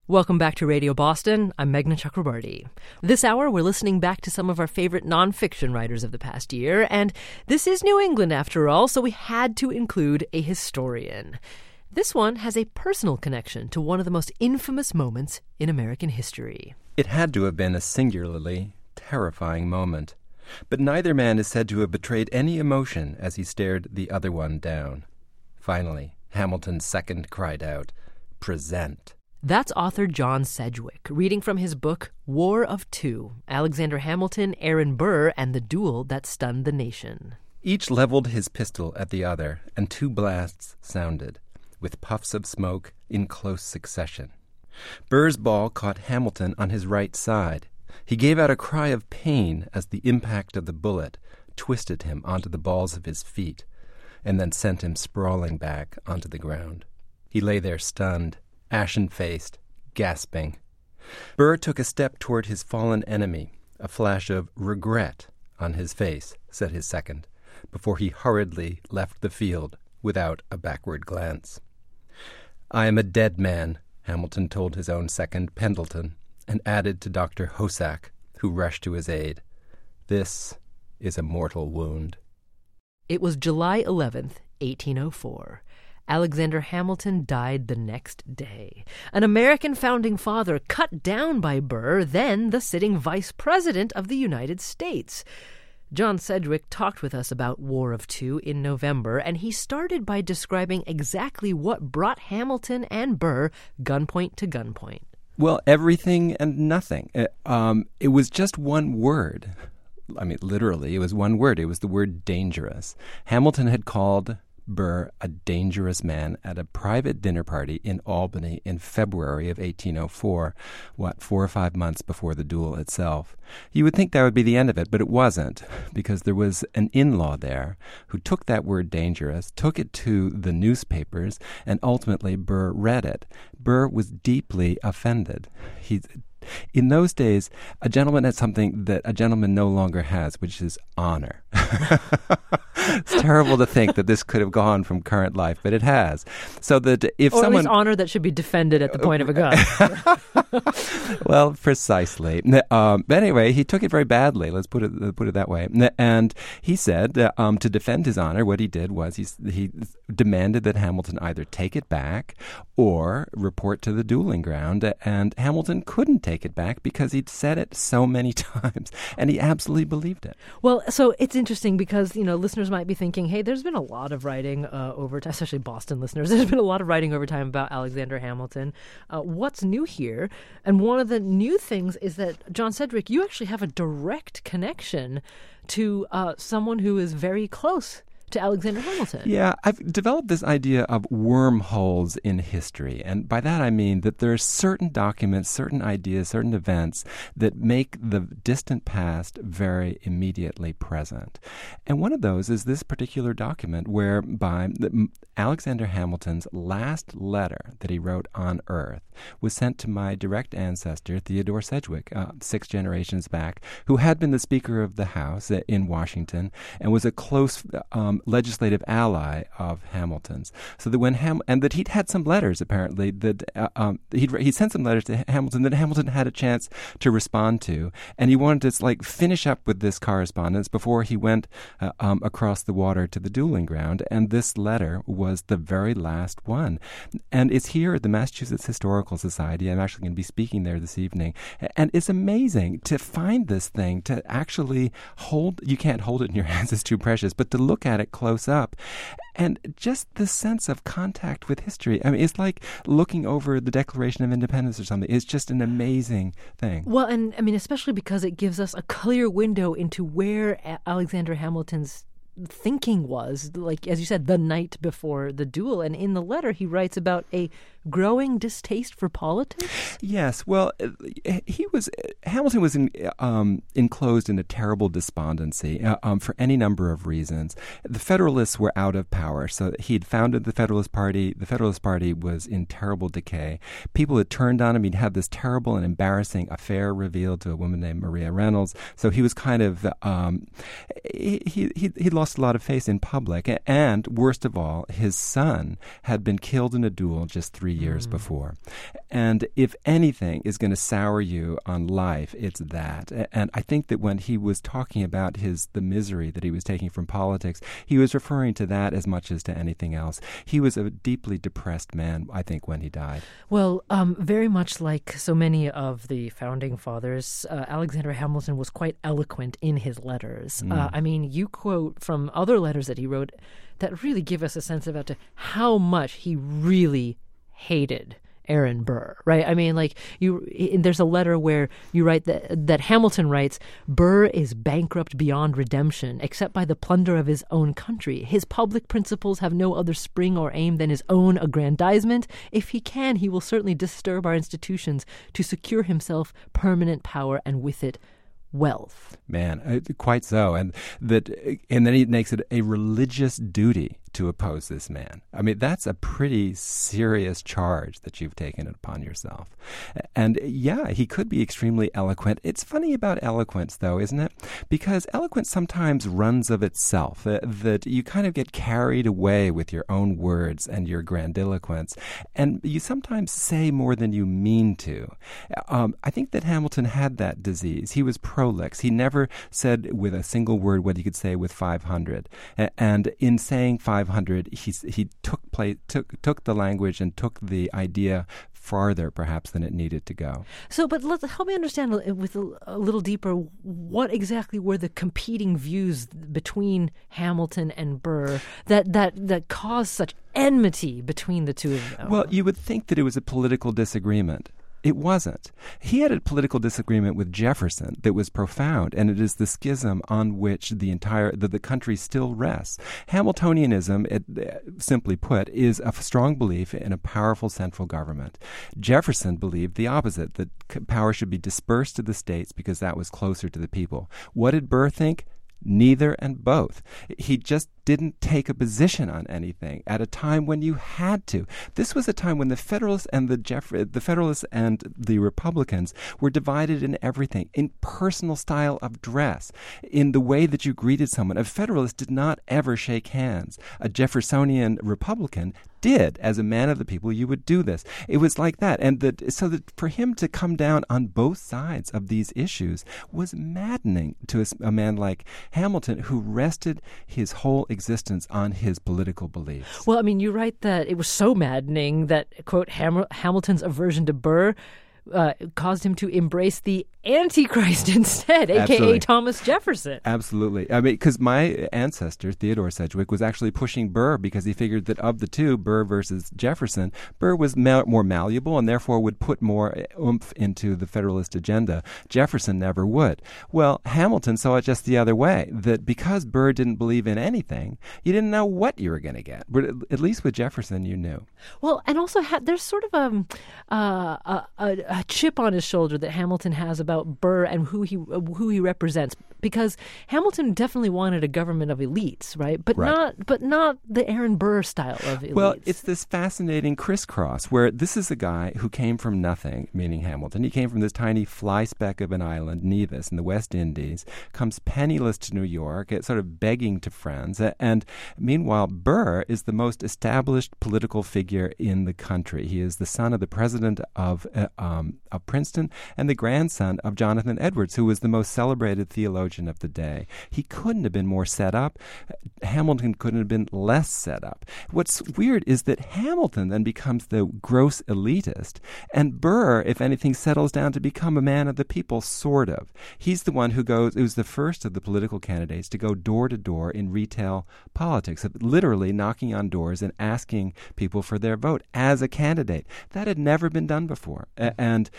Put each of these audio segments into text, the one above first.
Welcome back to Radio Boston. I'm Meghna Chakrabarti. This hour, we're listening back to some of our favorite nonfiction writers of the past year, and this is New England after all, so we had to include a historian. This one has a personal connection to one of the most infamous moments in American history. It had to have been a singularly terrifying moment, but neither man is said to have betrayed any emotion as he stared the other one down. Finally, Hamilton's second cried out, "Present." That's author John Sedgwick, reading from his book War of Two, Alexander Hamilton, Aaron Burr, and the Duel That Stunned the Nation. Each leveled his pistol at the other, and two blasts sounded, with puffs of smoke in close succession. Burr's ball caught Hamilton on his right side. He gave out a cry of pain as the impact of the bullet twisted him onto the balls of his feet, and then sent him sprawling back onto the ground. He lay there stunned, ashen-faced, gasping. Burr took a step toward his fallen enemy. A flash of regret on his face, said his second, before he hurriedly left the field without a backward glance. "I am a dead man," Hamilton told his own second, Pendleton, and added to Dr. Hosack, who rushed to his aid, "This is a mortal wound." It was July 11th, 1804. Alexander Hamilton died the next day. An American founding father cut down by Burr, then the sitting vice president of the United States. John Sedgwick talked with us about War of Two in November, and he started by describing exactly what brought Hamilton and Burr gunpoint to gunpoint. Well, everything and nothing. It was just one word. I mean, literally, it was one word. It was the word dangerous. Hamilton had called Burr a dangerous man at a private dinner party in Albany in February of 1804, 4 or 5 months before the duel itself. You would think that would be the end of it, but it wasn't, because there was an in-law there who took that word dangerous, took it to the newspapers, and ultimately Burr read it. Burr was deeply offended. In those days, a gentleman had something that a gentleman no longer has, which is honor. It's terrible to think that this could have gone from current life, but it has. So that if or someone... at least honor that should be defended at the point of a gun. Well, precisely. But anyway, he took it very badly. Let's put it that way. And he said to defend his honor, what he did was he demanded that Hamilton either take it back or report to the dueling ground. And Hamilton couldn't take it back because he'd said it so many times, and he absolutely believed it. Well, so it's interesting because, listeners might be thinking, hey, there's been a lot of writing over time, especially Boston listeners. There's been a lot of writing over time about Alexander Hamilton. What's new here? And one of the new things is that, John Sedgwick, you actually have a direct connection to someone who is very close to Alexander Hamilton. Yeah, I've developed this idea of wormholes in history. And by that I mean that there are certain documents, certain ideas, certain events that make the distant past very immediately present. And one of those is this particular document whereby Alexander Hamilton's last letter that he wrote on Earth was sent to my direct ancestor, Theodore Sedgwick, 6 generations back, who had been the Speaker of the House in Washington and was a close legislative ally of Hamilton's. So that when and that he'd had some letters apparently that he'd sent some letters to Hamilton that Hamilton had a chance to respond to, and he wanted to finish up with this correspondence before he went across the water to the dueling ground. And this letter was the very last one, and it's here at the Massachusetts Historical Society. I'm actually going to be speaking there this evening, and it's amazing to find this thing, to actually hold. You can't hold it in your hands; it's too precious, but to look at it close up, and just the sense of contact with history. I mean, it's like looking over the Declaration of Independence or something. It's just an amazing thing. Well, and I mean, especially because it gives us a clear window into where Alexander Hamilton's thinking was, like, as you said, the night before the duel. And in the letter, he writes about a growing distaste for politics? Yes. Well, Hamilton was enclosed in a terrible despondency for any number of reasons. The Federalists were out of power, so he'd founded the Federalist Party. The Federalist Party was in terrible decay. People had turned on him. He'd had this terrible and embarrassing affair revealed to a woman named Maria Reynolds. So he was kind of he'd lost lost a lot of face in public, and worst of all, his son had been killed in a duel just 3 years before. And if anything is going to sour you on life, it's that. And I think that when he was talking about the misery that he was taking from politics, he was referring to that as much as to anything else. He was a deeply depressed man, I think, when he died. Well, very much like so many of the founding fathers, Alexander Hamilton was quite eloquent in his letters. I mean, you quote from other letters that he wrote that really give us a sense about how much he really hated Aaron Burr, right? I mean, like there's a letter where you write that Hamilton writes, Burr is bankrupt beyond redemption, except by the plunder of his own country. His public principles have no other spring or aim than his own aggrandizement. If he can, he will certainly disturb our institutions to secure himself permanent power and with it wealth. Man, quite so. And then he makes it a religious duty to oppose this man. I mean, that's a pretty serious charge that you've taken upon yourself. And yeah, he could be extremely eloquent. It's funny about eloquence, though, isn't it? Because eloquence sometimes runs of itself, that you kind of get carried away with your own words and your grandiloquence, and you sometimes say more than you mean to. I think that Hamilton had that disease. He was prolix. He never said with a single word what he could say with 500. And in saying 500, he took the language and took the idea farther, perhaps, than it needed to go. So, but help me understand with a little deeper, what exactly were the competing views between Hamilton and Burr that caused such enmity between the two of them? Well, you would think that it was a political disagreement. It wasn't. He had a political disagreement with Jefferson that was profound, and it is the schism on which the country still rests. Hamiltonianism, simply put, is a strong belief in a powerful central government. Jefferson believed the opposite, that power should be dispersed to the states because that was closer to the people. What did Burr think? Neither and both. He just didn't take a position on anything at a time when you had to. This was a time when the Federalists and the Federalists and the Republicans were divided in everything, in personal style of dress, in the way that you greeted someone. A Federalist did not ever shake hands. A Jeffersonian Republican did. As a man of the people, you would do this. It was like that. And so that for him to come down on both sides of these issues was maddening to a man like Hamilton, who rested his whole existence on his political beliefs. Well, I mean, you write that it was so maddening that, quote, Hamilton's aversion to Burr caused him to embrace the Antichrist instead, a.k.a. Thomas Jefferson. Absolutely. I mean, because my ancestor, Theodore Sedgwick, was actually pushing Burr because he figured that of the two, Burr versus Jefferson, Burr was more malleable and therefore would put more oomph into the Federalist agenda. Jefferson never would. Well, Hamilton saw it just the other way, that because Burr didn't believe in anything, you didn't know what you were going to get. But at least with Jefferson, you knew. Well, and also there's sort of a chip on his shoulder that Hamilton has about Burr and who he represents, because Hamilton definitely wanted a government of elites, right? But not the Aaron Burr style of elites. Well, it's this fascinating crisscross where this is a guy who came from nothing, meaning Hamilton. He came from this tiny fly speck of an island, Nevis, in the West Indies, comes penniless to New York, sort of begging to friends. And meanwhile, Burr is the most established political figure in the country. He is the son of the president of Princeton and the grandson of Jonathan Edwards, who was the most celebrated theologian of the day. He couldn't have been more set up. Hamilton couldn't have been less set up. What's weird is that Hamilton then becomes the gross elitist, and Burr, if anything, settles down to become a man of the people, sort of. He's the one who was the first of the political candidates to go door to door in retail politics, literally knocking on doors and asking people for their vote as a candidate. That had never been done before. And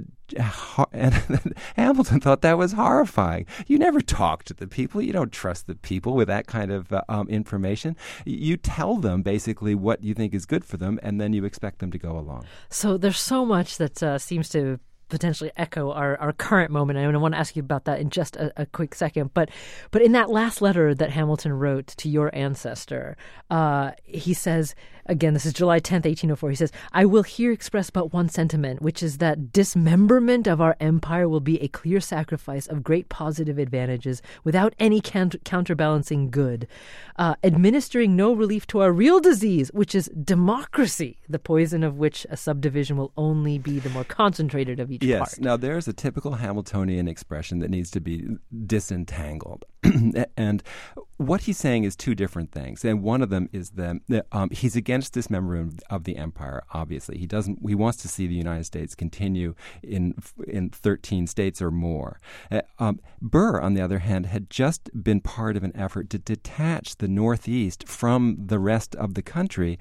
Hamilton thought that was horrifying. You never talk to the people. You don't trust the people with that kind of information. You tell them basically what you think is good for them, and then you expect them to go along. So there's so much that seems to potentially echo our current moment. And I want to ask you about that in just a quick second. But in that last letter that Hamilton wrote to your ancestor, he says, Again, this is July 10th, 1804. He says, I will here express but one sentiment, which is that dismemberment of our empire will be a clear sacrifice of great positive advantages without any counterbalancing good, administering no relief to our real disease, which is democracy, the poison of which a subdivision will only be the more concentrated of each part. Yes. Now, there's a typical Hamiltonian expression that needs to be disentangled. And what he's saying is two different things. And one of them is that he's against dismemberment of the empire, obviously. He wants to see the United States continue in 13 states or more. Burr, on the other hand, had just been part of an effort to detach the Northeast from the rest of the country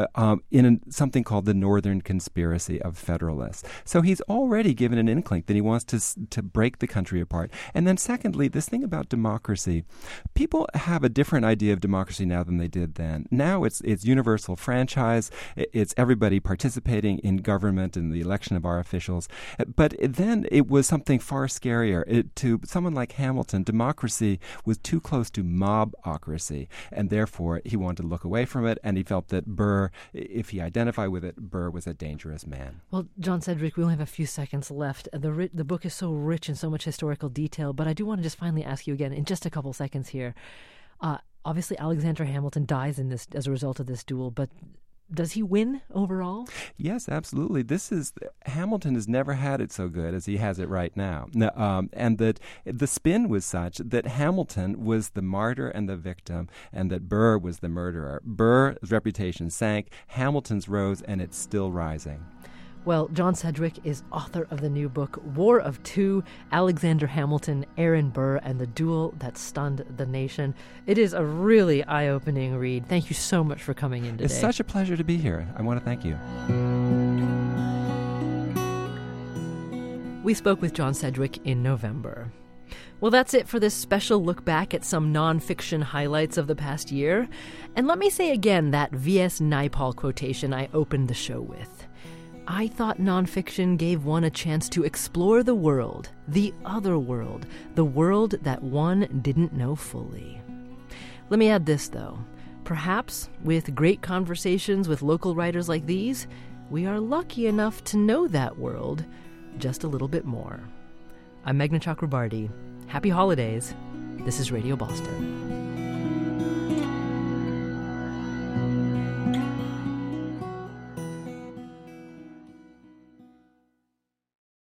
in something called the Northern Conspiracy of Federalists. So he's already given an inkling that he wants to break the country apart. And then secondly, this thing about democracy. People have a different idea of democracy now than they did then. Now it's universal franchise. It's everybody participating in government and the election of our officials. But then it was something far scarier. To someone like Hamilton, democracy was too close to mobocracy, and therefore he wanted to look away from it, and he felt that Burr, if he identified with it, Burr was a dangerous man. Well, John Sedgwick, we only have a few seconds left. The book is so rich in so much historical detail, but I do want to just finally ask you again, in just a couple seconds here. Obviously, Alexander Hamilton dies in this as a result of this duel, but does he win overall? Yes, absolutely. Hamilton has never had it so good as he has it right now. And that the spin was such that Hamilton was the martyr and the victim, and that Burr was the murderer. Burr's reputation sank, Hamilton's rose, and it's still rising. Well, John Sedgwick is author of the new book, War of Two, Alexander Hamilton, Aaron Burr, and the Duel That Stunned the Nation. It is a really eye-opening read. Thank you so much for coming in today. It's such a pleasure to be here. I want to thank you. We spoke with John Sedgwick in November. Well, that's it for this special look back at some nonfiction highlights of the past year. And let me say again that V.S. Naipaul quotation I opened the show with. I thought nonfiction gave one a chance to explore the world, the other world, the world that one didn't know fully. Let me add this, though. Perhaps, with great conversations with local writers like these, we are lucky enough to know that world just a little bit more. I'm Meghna Chakrabarti. Happy holidays. This is Radio Boston.